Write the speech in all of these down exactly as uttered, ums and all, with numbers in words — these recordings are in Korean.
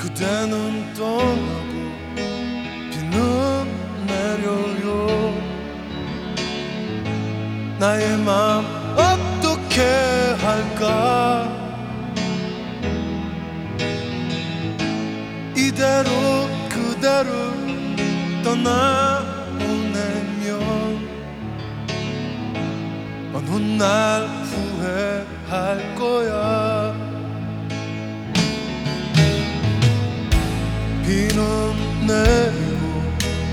그대는 떠나고 비는 내려요. 나의 맘 어떻게 할까? 이대로 그대를 떠나보내면 어느 날 후회할 거야. 비는 내리고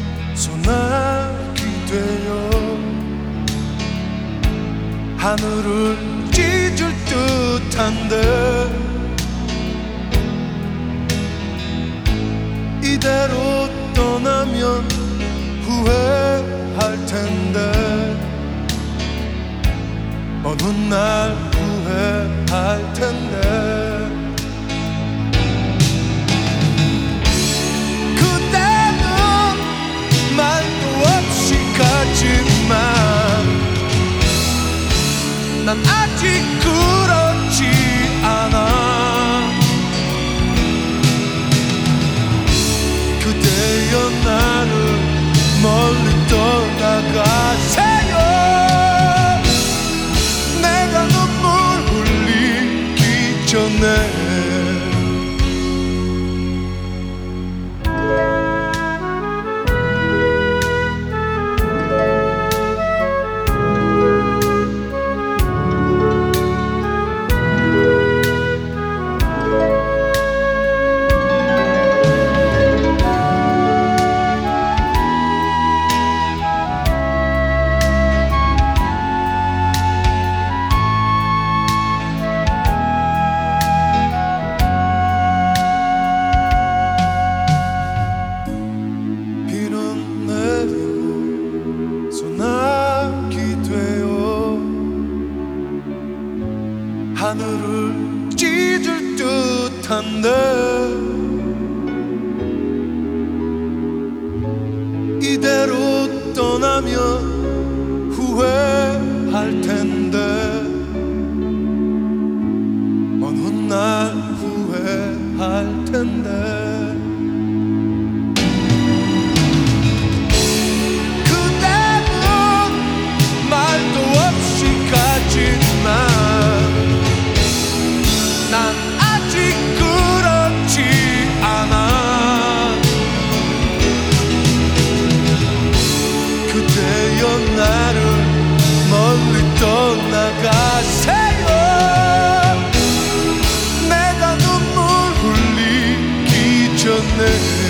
소나기 되어 하늘을 찢을 듯한데 이대로 떠나면 후회할 텐데 어느 날 후회할 텐데 난 아직 그렇지 않아. 그대여 나를 멀리 떠나가세요. 내가 눈물 흘리기 전에 하늘을 찢을 듯한데 이대로 떠나면 후회할 텐데 어느 날 후회할 텐데 난 아직 그렇지 않아. 그대여 나를 멀리 떠나가세요. 내가 눈물 흘리기 전에